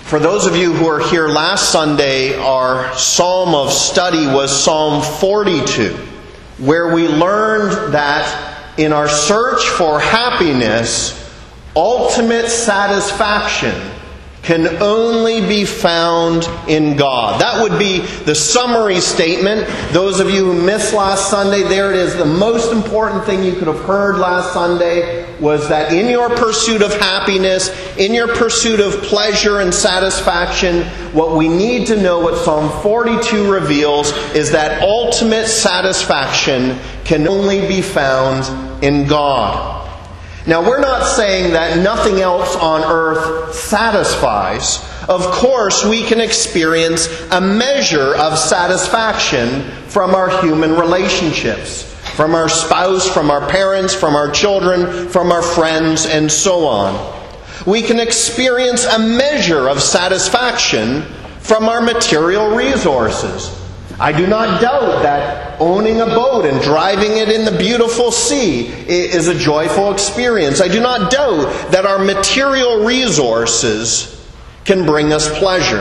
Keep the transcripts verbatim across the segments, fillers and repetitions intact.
For those of you who were here last Sunday, our psalm of study was Psalm forty-two, where we learned that in our search for happiness, ultimate satisfaction can only be found in God. That would be the summary statement. Those of you who missed last Sunday, there it is. The most important thing you could have heard last Sunday was that in your pursuit of happiness, in your pursuit of pleasure and satisfaction, what we need to know, what Psalm forty-two reveals, is that ultimate satisfaction can only be found in God. Now, we're not saying that nothing else on earth satisfies. Of course, we can experience a measure of satisfaction from our human relationships, from our spouse, from our parents, from our children, from our friends, and so on. We can experience a measure of satisfaction from our material resources. I do not doubt that owning a boat and driving it in the beautiful sea is a joyful experience. I do not doubt that our material resources can bring us pleasure.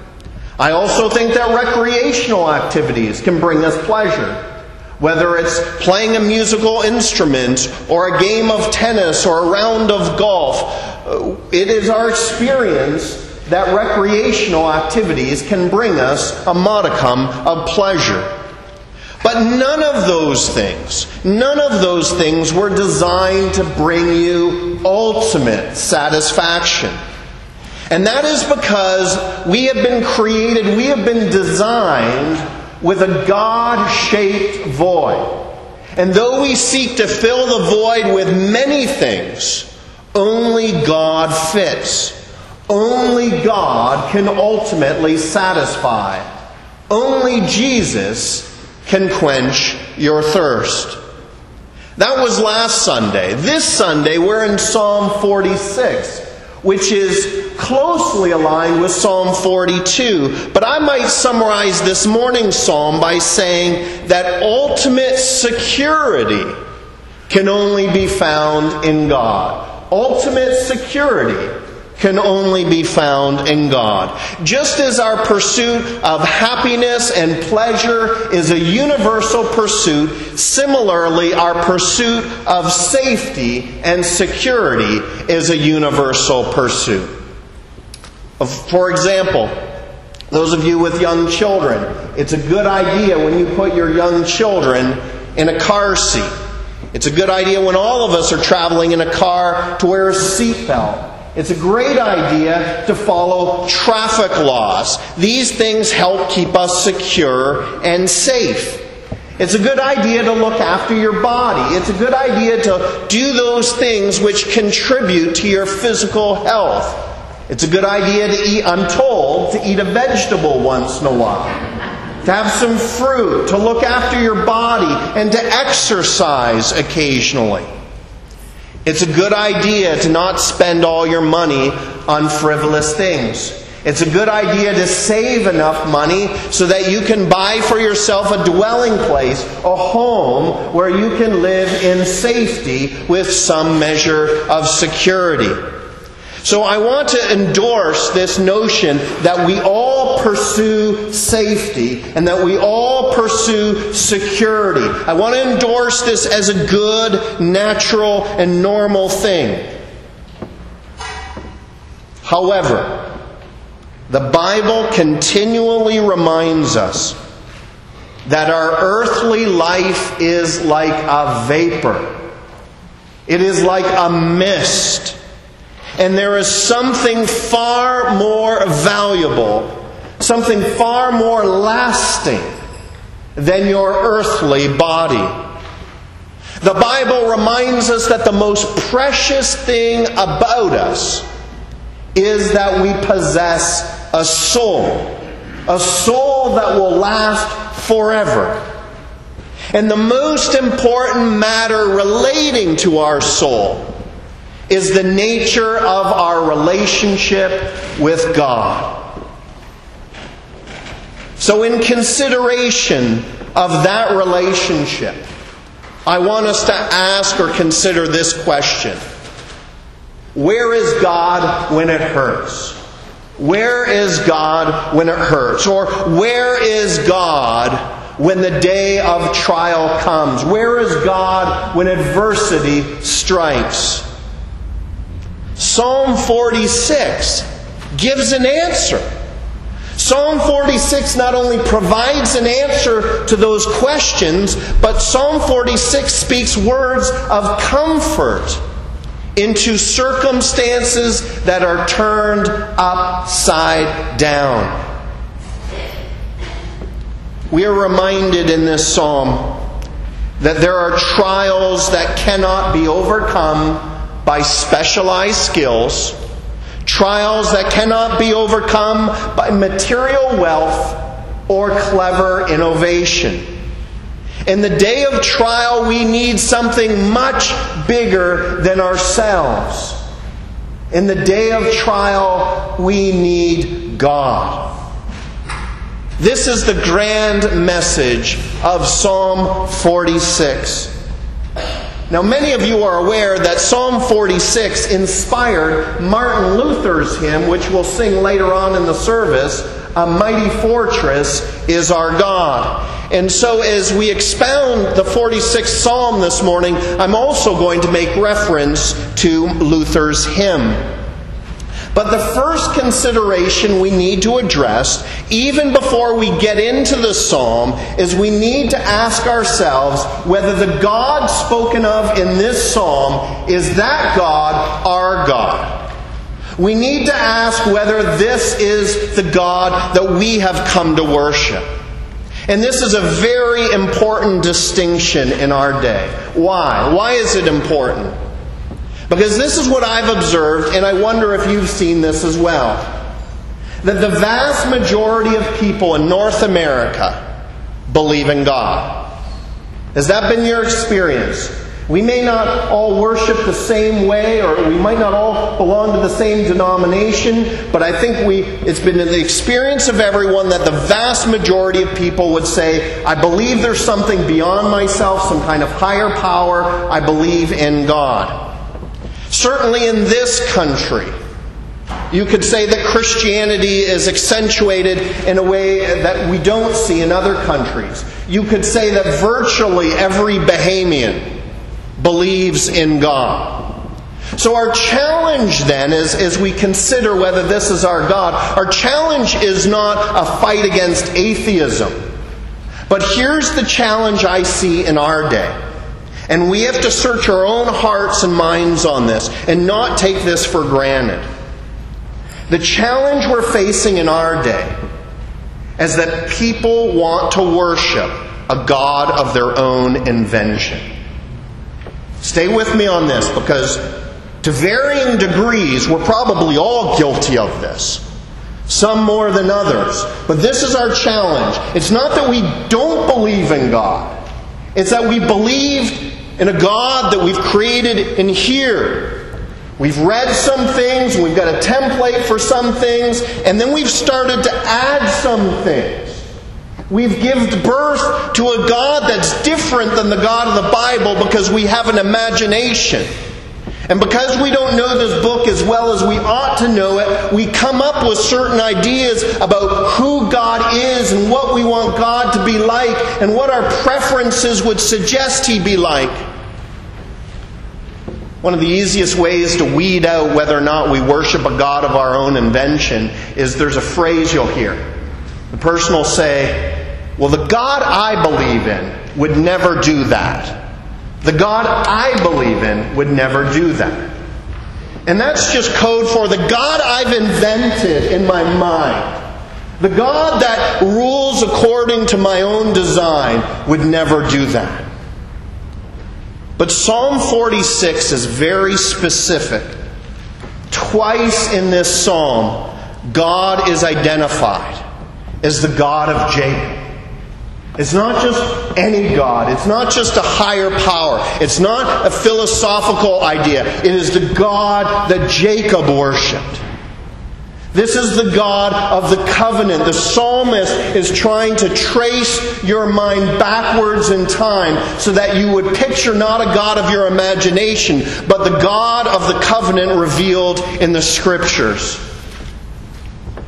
I also think that recreational activities can bring us pleasure. Whether it's playing a musical instrument or a game of tennis or a round of golf, it is our experience that recreational activities can bring us a modicum of pleasure. But none of those things, none of those things were designed to bring you ultimate satisfaction. And that is because we have been created, we have been designed with a God-shaped void. And though we seek to fill the void with many things, only God fits. Only God can ultimately satisfy. Only Jesus can quench your thirst. That was last Sunday. This Sunday we're in Psalm forty-six, which is closely aligned with Psalm forty-two. But I might summarize this morning's psalm by saying that ultimate security can only be found in God. Ultimate security can only be found in God. Just as our pursuit of happiness and pleasure is a universal pursuit, similarly our pursuit of safety and security is a universal pursuit. For example, those of you with young children, it's a good idea when you put your young children in a car seat. It's a good idea when all of us are traveling in a car to wear a seatbelt. It's a great idea to follow traffic laws. These things help keep us secure and safe. It's a good idea to look after your body. It's a good idea to do those things which contribute to your physical health. It's a good idea to eat, I'm told, to eat a vegetable once in a while. To have some fruit, to look after your body, and to exercise occasionally. It's a good idea to not spend all your money on frivolous things. It's a good idea to save enough money so that you can buy for yourself a dwelling place, a home where you can live in safety with some measure of security. So I want to endorse this notion that we all pursue safety and that we all pursue security. I want to endorse this as a good, natural, and normal thing. However, the Bible continually reminds us that our earthly life is like a vapor. It is like a mist. And there is something far more valuable, something far more lasting than your earthly body. The Bible reminds us that the most precious thing about us is that we possess a soul. A soul that will last forever. And the most important matter relating to our soul is the nature of our relationship with God. So in consideration of that relationship, I want us to ask or consider this question. Where is God when it hurts? Where is God when it hurts? Or where is God when the day of trial comes? Where is God when adversity strikes? Psalm forty-six gives an answer. Psalm forty-six not only provides an answer to those questions, but Psalm forty-six speaks words of comfort into circumstances that are turned upside down. We are reminded in this psalm that there are trials that cannot be overcome by specialized skills, trials that cannot be overcome by material wealth or clever innovation. In the day of trial, we need something much bigger than ourselves. In the day of trial, we need God. This is the grand message of Psalm forty-six. Now, many of you are aware that Psalm forty-six inspired Martin Luther's hymn, which we'll sing later on in the service, "A Mighty Fortress is Our God." And so as we expound the forty-sixth Psalm this morning, I'm also going to make reference to Luther's hymn. But the first consideration we need to address, even before we get into the psalm, is we need to ask ourselves whether the God spoken of in this psalm is that God our God. We need to ask whether this is the God that we have come to worship. And this is a very important distinction in our day. Why? Why is it important? Because this is what I've observed, and I wonder if you've seen this as well. That the vast majority of people in North America believe in God. Has that been your experience? We may not all worship the same way, or we might not all belong to the same denomination, but I think we it's been the experience of everyone that the vast majority of people would say, I believe there's something beyond myself, some kind of higher power. I believe in God. Certainly in this country, you could say that Christianity is accentuated in a way that we don't see in other countries. You could say that virtually every Bahamian believes in God. So our challenge then is, as we consider whether this is our God, our challenge is not a fight against atheism. But here's the challenge I see in our day. And we have to search our own hearts and minds on this and not take this for granted. The challenge we're facing in our day is that people want to worship a God of their own invention. Stay with me on this, because to varying degrees, we're probably all guilty of this. Some more than others. But this is our challenge. It's not that we don't believe in God. It's that we believe in a God that we've created in here. We've read some things, we've got a template for some things, and then we've started to add some things. We've given birth to a God that's different than the God of the Bible because we have an imagination. And because we don't know this book as well as we ought to know it, we come up with certain ideas about who God is and what we want God to be like and what our preferences would suggest He be like. One of the easiest ways to weed out whether or not we worship a God of our own invention is there's a phrase you'll hear. The person will say, well, the God I believe in would never do that. The God I believe in would never do that. And that's just code for the God I've invented in my mind. The God that rules according to my own design would never do that. But Psalm forty-six is very specific. Twice in this psalm, God is identified as the God of Jacob. It's not just any God. It's not just a higher power. It's not a philosophical idea. It is the God that Jacob worshipped. This is the God of the covenant. The psalmist is trying to trace your mind backwards in time so that you would picture not a God of your imagination, but the God of the covenant revealed in the Scriptures.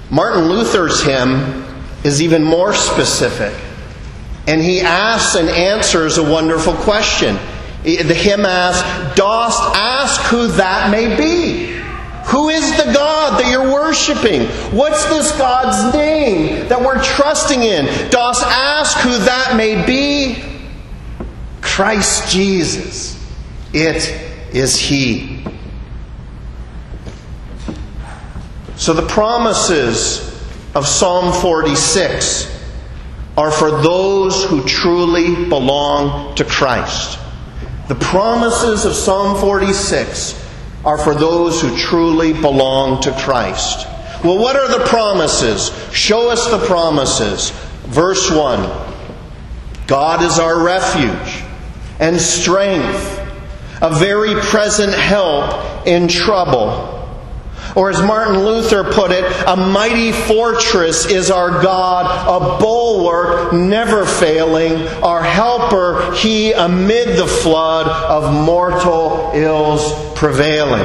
Martin Luther's hymn is even more specific. And he asks and answers a wonderful question. The hymn asks, "Dost ask who that may be? Who is the God that you're worshiping? What's this God's name that we're trusting in? Dost ask who that may be? Christ Jesus. It is He." So the promises of Psalm forty-six are for those who truly belong to Christ. The promises of Psalm forty-six are for those who truly belong to Christ. Well, what are the promises? Show us the promises. Verse one. God is our refuge and strength, a very present help in trouble. Or as Martin Luther put it, a mighty fortress is our God, a bulwark never failing, our helper, He amid the flood of mortal ills prevailing.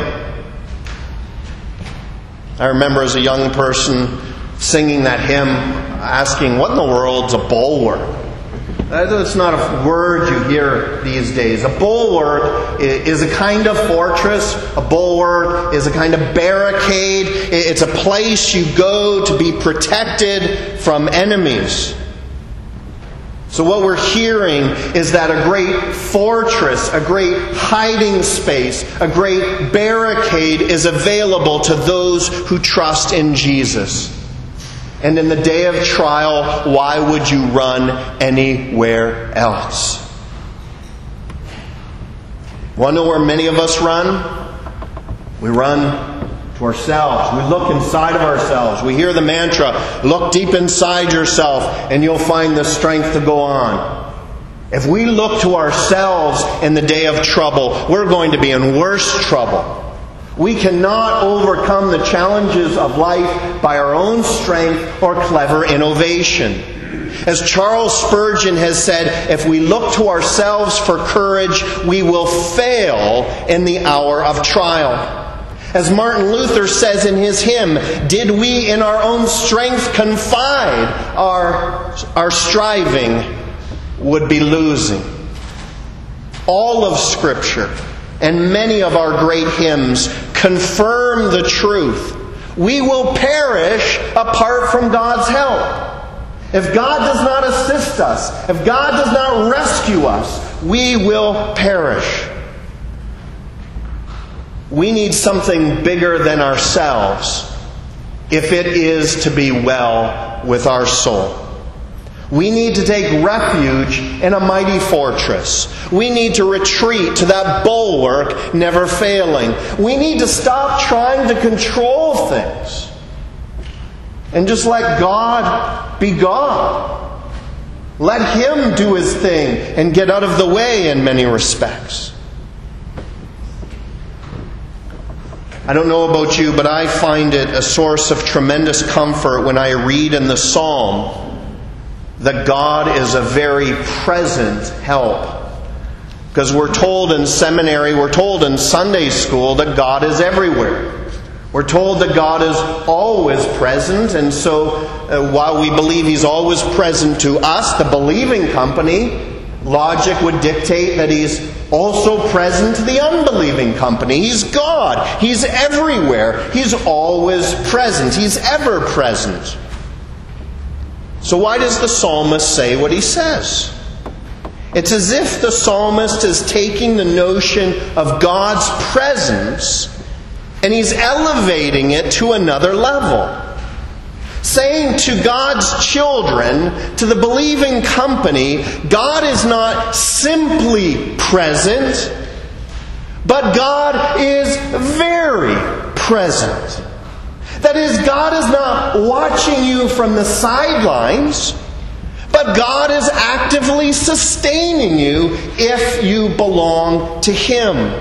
I remember as a young person singing that hymn, asking, what in the world's a bulwark? That's not a word you hear these days. A bulwark is a kind of fortress. A bulwark is a kind of barricade. It's a place you go to be protected from enemies. So what we're hearing is that a great fortress, a great hiding space, a great barricade is available to those who trust in Jesus. And in the day of trial, why would you run anywhere else? Want to know where many of us run? We run to ourselves. We look inside of ourselves. We hear the mantra, look deep inside yourself and you'll find the strength to go on. If we look to ourselves in the day of trouble, we're going to be in worse trouble. We cannot overcome the challenges of life by our own strength or clever innovation. As Charles Spurgeon has said, if we look to ourselves for courage, we will fail in the hour of trial. As Martin Luther says in his hymn, did we in our own strength confide, our, our striving would be losing. All of Scripture and many of our great hymns confirm the truth. We will perish apart from God's help. If God does not assist us, if God does not rescue us, we will perish. We need something bigger than ourselves if it is to be well with our soul. We need to take refuge in a mighty fortress. We need to retreat to that bulwark never failing. We need to stop trying to control things and just let God be God. Let Him do His thing and get out of the way in many respects. I don't know about you, but I find it a source of tremendous comfort when I read in the Psalm that God is a very present help. Because we're told in seminary, we're told in Sunday school that God is everywhere. We're told that God is always present, and so uh, while we believe He's always present to us, the believing company, logic would dictate that He's also present to the unbelieving company. He's God. He's everywhere. He's always present. He's ever present. So why does the psalmist say what he says? It's as if the psalmist is taking the notion of God's presence and he's elevating it to another level. Saying to God's children, to the believing company, God is not simply present, but God is very present. That is, God is not watching you from the sidelines, but God is actively sustaining you if you belong to Him.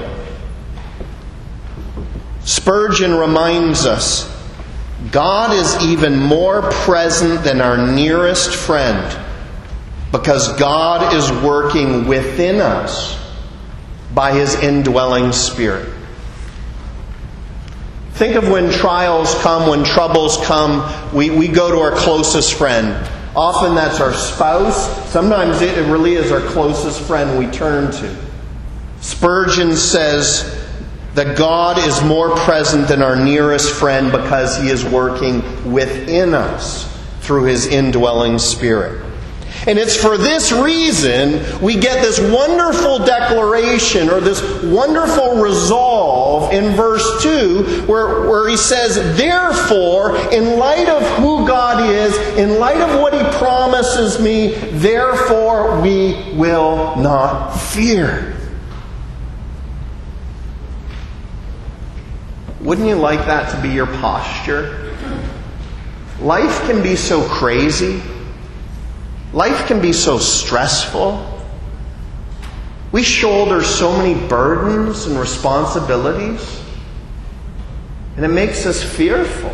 Spurgeon reminds us, God is even more present than our nearest friend because God is working within us by His indwelling Spirit. Think of when trials come, when troubles come, we, we go to our closest friend. Often that's our spouse. Sometimes it really is our closest friend we turn to. Spurgeon says that God is more present than our nearest friend because He is working within us through His indwelling Spirit. And it's for this reason we get this wonderful declaration or this wonderful resolve in verse two where, where he says, therefore, in light of who God is, in light of what He promises me, therefore we will not fear. Wouldn't you like that to be your posture? Life can be so crazy. Life can be so stressful. We shoulder so many burdens and responsibilities, and it makes us fearful.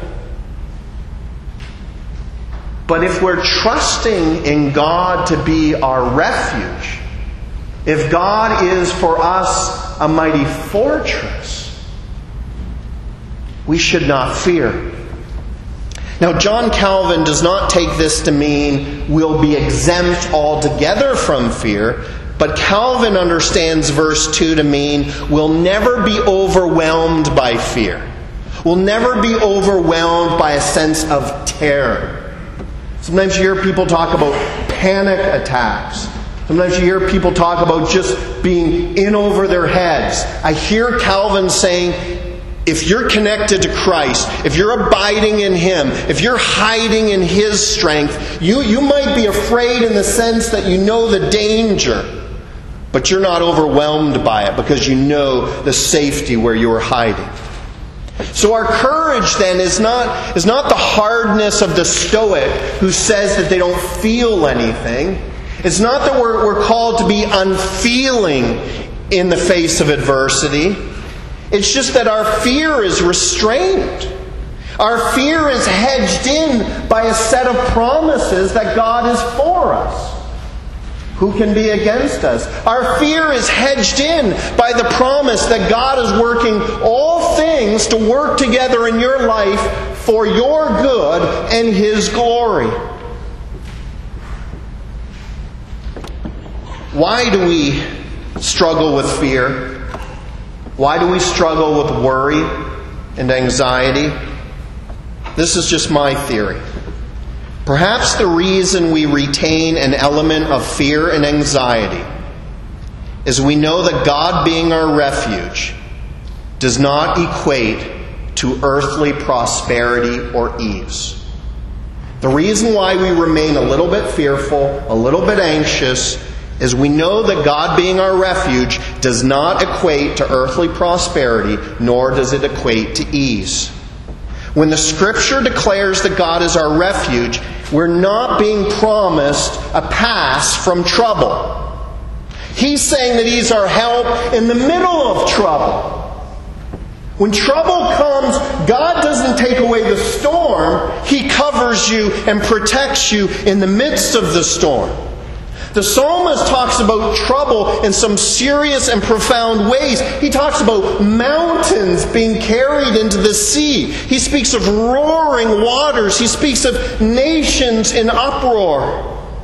But if we're trusting in God to be our refuge, if God is for us a mighty fortress, we should not fear. Now, John Calvin does not take this to mean we'll be exempt altogether from fear, but Calvin understands verse two to mean we'll never be overwhelmed by fear. We'll never be overwhelmed by a sense of terror. Sometimes you hear people talk about panic attacks. Sometimes you hear people talk about just being in over their heads. I hear Calvin saying, if you're connected to Christ, if you're abiding in Him, if you're hiding in His strength, you, you might be afraid in the sense that you know the danger, but you're not overwhelmed by it because you know the safety where you're hiding. So our courage then is not, is not the hardness of the Stoic who says that they don't feel anything. It's not that we're, we're called to be unfeeling in the face of adversity. It's just that our fear is restrained. Our fear is hedged in by a set of promises that God is for us. Who can be against us? Our fear is hedged in by the promise that God is working all things to work together in your life for your good and His glory. Why do we struggle with fear? Why do we struggle with worry and anxiety? This is just my theory. Perhaps the reason we retain an element of fear and anxiety is we know that God being our refuge does not equate to earthly prosperity or ease. The reason why we remain a little bit fearful, a little bit anxious, is we know that God being our refuge does not equate to earthly prosperity, nor does it equate to ease. When the Scripture declares that God is our refuge, we're not being promised a pass from trouble. He's saying that He's our help in the middle of trouble. When trouble comes, God doesn't take away the storm. He covers you and protects you in the midst of the storm. The psalmist talks about trouble in some serious and profound ways. He talks about mountains being carried into the sea. He speaks of roaring waters. He speaks of nations in uproar.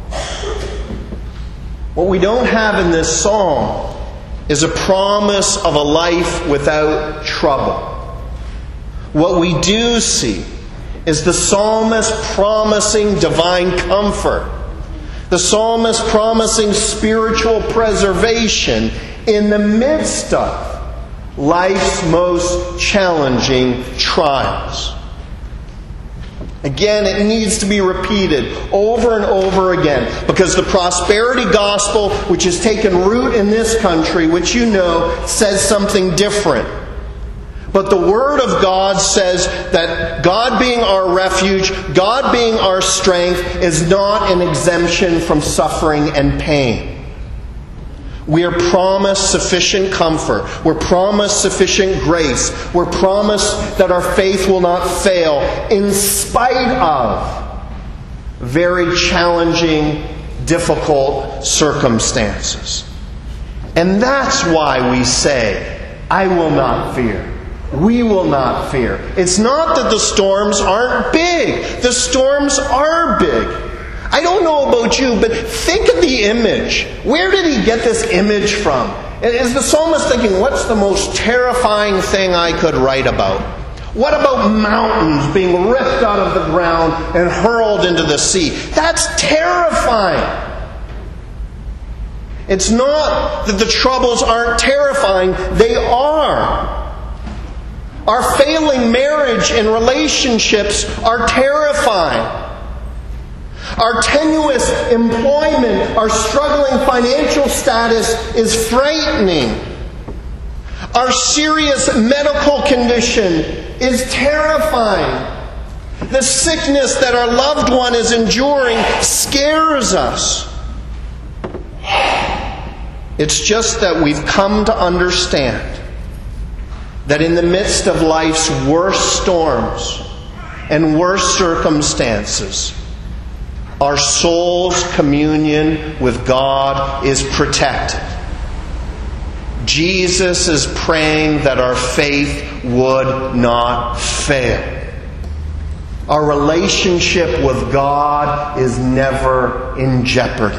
What we don't have in this psalm is a promise of a life without trouble. What we do see is the psalmist promising divine comfort. The psalmist promising spiritual preservation in the midst of life's most challenging trials. Again, it needs to be repeated over and over again, because the prosperity gospel, which has taken root in this country, which you know, says something different. But the Word of God says that God being our refuge, God being our strength, is not an exemption from suffering and pain. We are promised sufficient comfort. We're promised sufficient grace. We're promised that our faith will not fail in spite of very challenging, difficult circumstances. And that's why we say, I will not fear. we will not fear. It's not that the storms aren't big. The storms are big. I don't know about you, but think of the image. Where did he get this image from? Is the psalmist thinking, what's the most terrifying thing I could write about? What about mountains being ripped out of the ground and hurled into the sea? That's terrifying. It's not that the troubles aren't terrifying. They are. Our failing marriage and relationships are terrifying. Our tenuous employment, our struggling financial status is frightening. Our serious medical condition is terrifying. The sickness that our loved one is enduring scares us. It's just that we've come to understand that in the midst of life's worst storms and worst circumstances, our soul's communion with God is protected. Jesus is praying that our faith would not fail. Our relationship with God is never in jeopardy.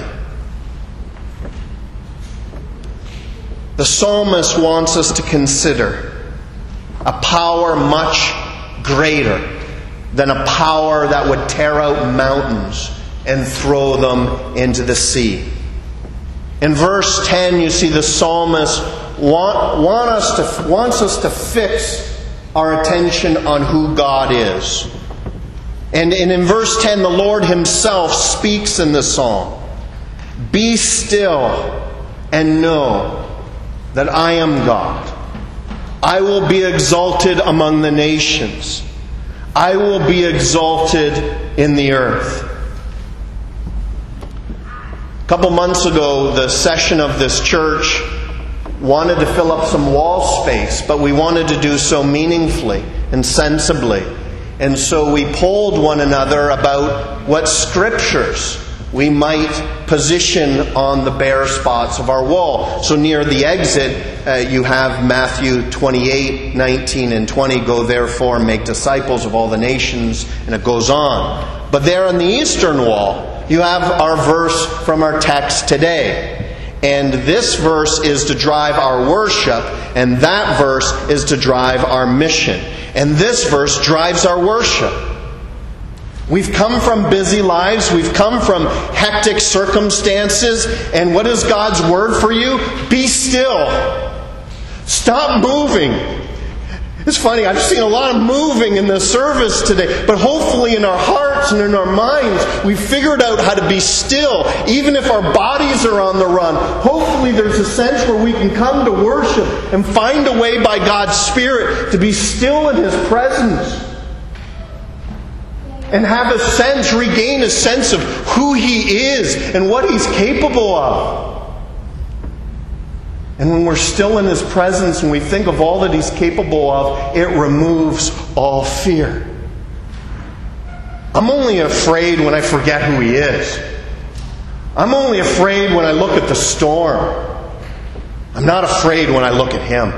The psalmist wants us to consider a power much greater than a power that would tear out mountains and throw them into the sea. In verse ten, you see the psalmist want, want us to, wants us to fix our attention on who God is. And, and in verse ten, the Lord Himself speaks in the psalm. Be still and know that I am God. I will be exalted among the nations. I will be exalted in the earth. A couple months ago, the session of this church wanted to fill up some wall space, but we wanted to do so meaningfully and sensibly. And so we polled one another about what scriptures we might position on the bare spots of our wall. So near the exit, uh, you have Matthew twenty-eight, nineteen, and twenty. Go therefore and make disciples of all the nations. And it goes on. But there on the eastern wall, you have our verse from our text today. And this verse is to drive our worship, and that verse is to drive our mission. And this verse drives our worship. We've come from busy lives. We've come from hectic circumstances. And what is God's word for you? Be still. Stop moving. It's funny, I've seen a lot of moving in the service today. But hopefully in our hearts and in our minds, we've figured out how to be still. Even if our bodies are on the run, hopefully there's a sense where we can come to worship and find a way by God's Spirit to be still in His presence. And have a sense, regain a sense of who He is and what He's capable of. And when we're still in His presence and we think of all that He's capable of, it removes all fear. I'm only afraid when I forget who He is. I'm only afraid when I look at the storm. I'm not afraid when I look at Him.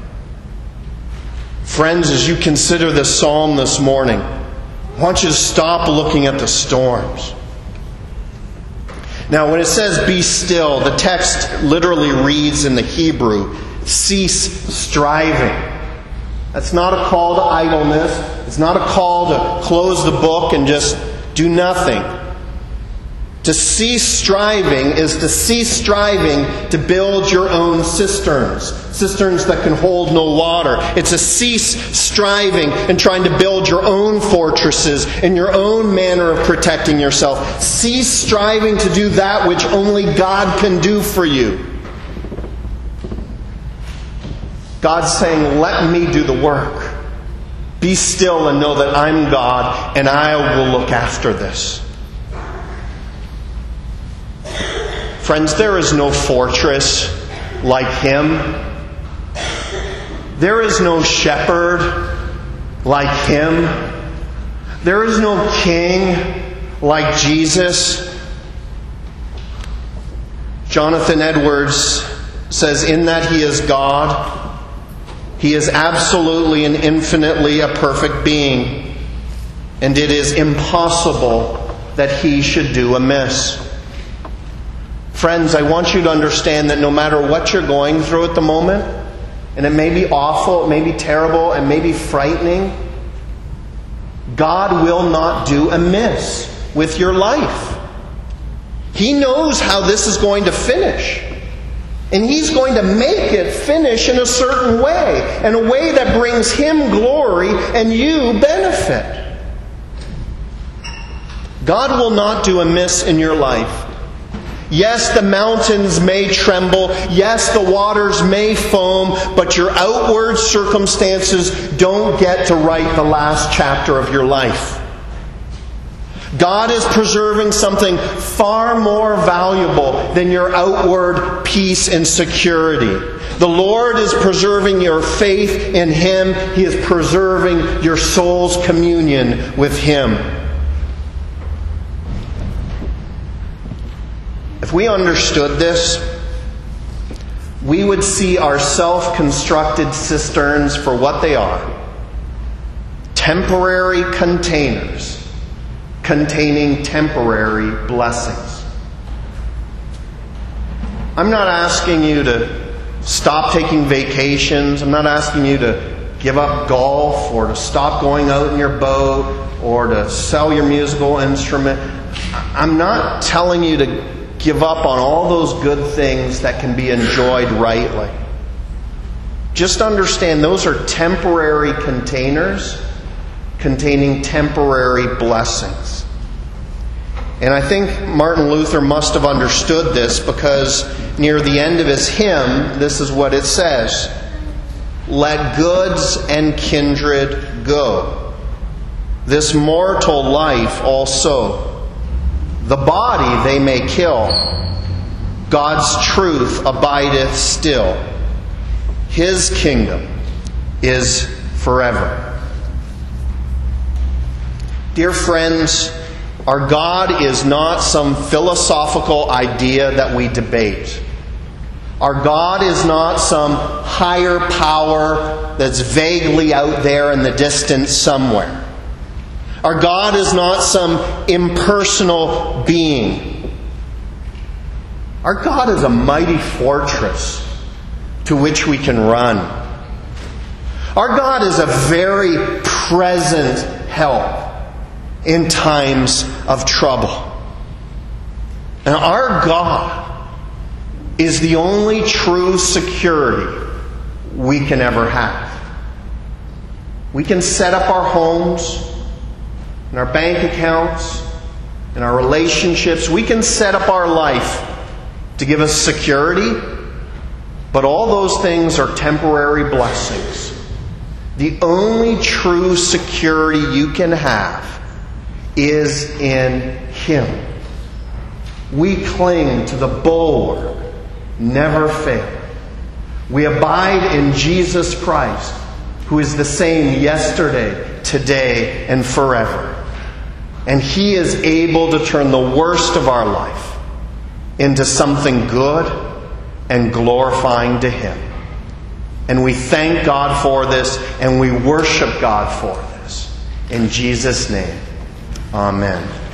Friends, as you consider this psalm this morning, I want you to stop looking at the storms. Now, when it says be still, the text literally reads in the Hebrew, cease striving. That's not a call to idleness. It's not a call to close the book and just do nothing. To cease striving is to cease striving to build your own cisterns. Cisterns that can hold no water. It's a cease striving and trying to build your own fortresses and your own manner of protecting yourself. Cease striving to do that which only God can do for you. God's saying, let me do the work. Be still and know that I'm God and I will look after this. Friends, there is no fortress like Him. There is no shepherd like Him. There is no king like Jesus. Jonathan Edwards says, in that He is God, He He is absolutely and infinitely a perfect being, and it is impossible that He should do amiss. Friends, I want you to understand that no matter what you're going through at the moment, and it may be awful, it may be terrible, it may be frightening, God will not do amiss with your life. He knows how this is going to finish. And He's going to make it finish in a certain way, in a way that brings Him glory and you benefit. God will not do amiss in your life. Yes, the mountains may tremble. Yes, the waters may foam. But your outward circumstances don't get to write the last chapter of your life. God is preserving something far more valuable than your outward peace and security. The Lord is preserving your faith in Him. He is preserving your soul's communion with Him. If we understood this, we would see our self-constructed cisterns for what they are. Temporary containers containing temporary blessings. I'm not asking you to stop taking vacations. I'm not asking you to give up golf or to stop going out in your boat or to sell your musical instrument. I'm not telling you to give up on all those good things that can be enjoyed rightly. Just understand those are temporary containers containing temporary blessings. And I think Martin Luther must have understood this, because near the end of his hymn, this is what it says: "Let goods and kindred go, this mortal life also. The body they may kill, God's truth abideth still. His kingdom is forever." Dear friends, our God is not some philosophical idea that we debate. Our God is not some higher power that's vaguely out there in the distance somewhere. Our God is not some impersonal being. Our God is a mighty fortress to which we can run. Our God is a very present help in times of trouble. And our God is the only true security we can ever have. We can set up our homes and our bank accounts and our relationships. We can set up our life to give us security, but all those things are temporary blessings. The only true security you can have is in Him. We cling to the bulwark, never fail. We abide in Jesus Christ, who is the same yesterday, today, and forever. And He is able to turn the worst of our life into something good and glorifying to Him. And we thank God for this, and we worship God for this. In Jesus' name. Amen.